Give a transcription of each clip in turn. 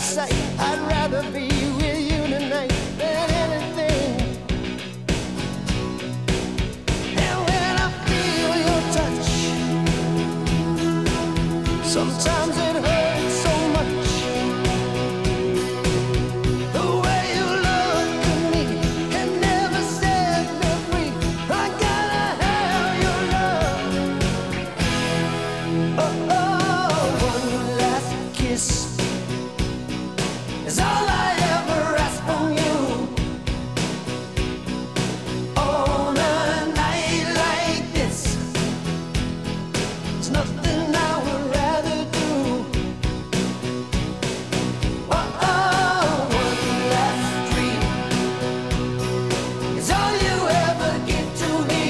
sight. I'd rather be with you tonight than anything. And when I feel your touch, sometimes it hurts so much. The way you look at me and never set me free. I gotta have your love. Oh, oh, one last kiss is all I ever ask from you. On a night like this, there's nothing I would rather do. Oh, oh, one last dream is all you ever give to me.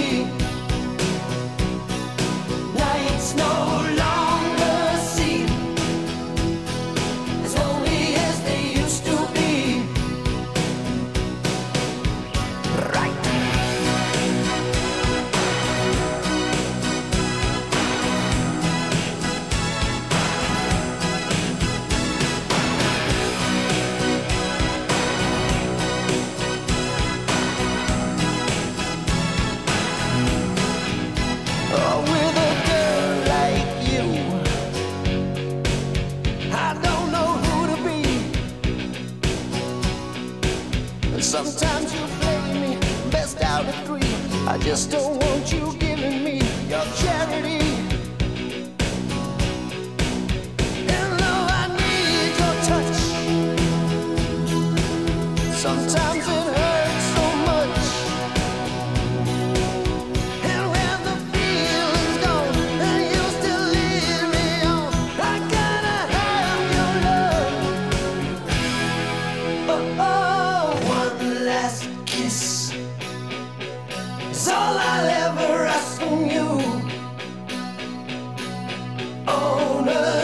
Nights no longer seem as lonely as they used to be. Right. Oh, with a girl like you, I don't know who to be. Sometimes you play me best out of three. I just don't want you giving me your charity. And though I need your touch, sometimes it hurts so much. And when the feeling's gone and you still lead me on, I gotta have your love. Oh, oh, one last kiss is all I'll ever ask from you. On a